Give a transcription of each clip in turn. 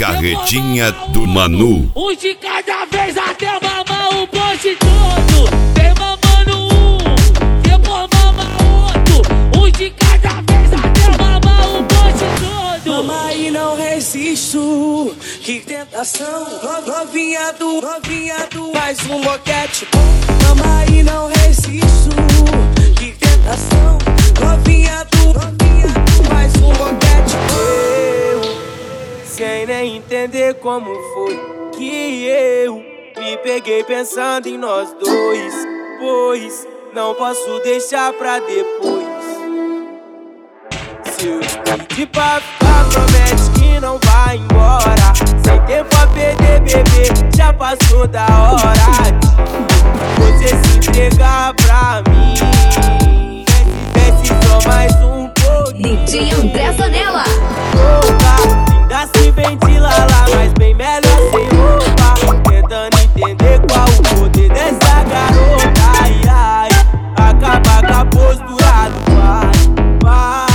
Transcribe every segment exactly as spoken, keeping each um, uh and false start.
Carretinha do Manu. Um de cada vez até mamar o bonde todo. Vem mamando um, depois mama outro. Um de cada vez até mamar o bonde todo. Mama e não resisto, que tentação. Novinha do, novinha do, mais um boquete bom. Mama e não resisto, que tentação. Novinha do, novinha do, mais um boquete bom. Sem nem entender como foi que eu me peguei pensando em nós dois, pois não posso deixar pra depois. Se eu te pedir pra ficar, promete que não vai embora. Sem tempo a perder, bebê, já passou da hora de você se entregar pra mim. Desce só mais um pouquinho. D J André Zanella. Ainda se ventila lá, mas bem melhor sem roupa. Tentando entender qual o poder dessa garota. Ai, ai, acaba com a postura do pai.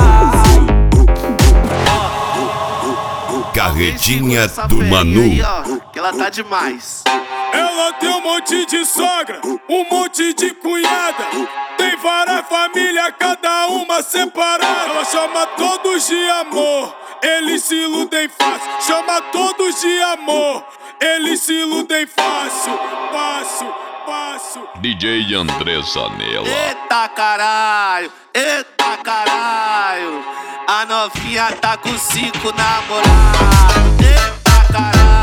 Carretinha do Manu. Aí, ó, que ela tá demais. Ela tem um monte de sogra, um monte de cunhada. Tem várias famílias, cada uma separada. Ela chama todos de amor, eles se iludem fácil. Chama todos de amor, eles se iludem fácil. Passo, passo. D J André Zanella. Eita caralho, eita caralho. A novinha tá com cinco namorados. Eita caralho.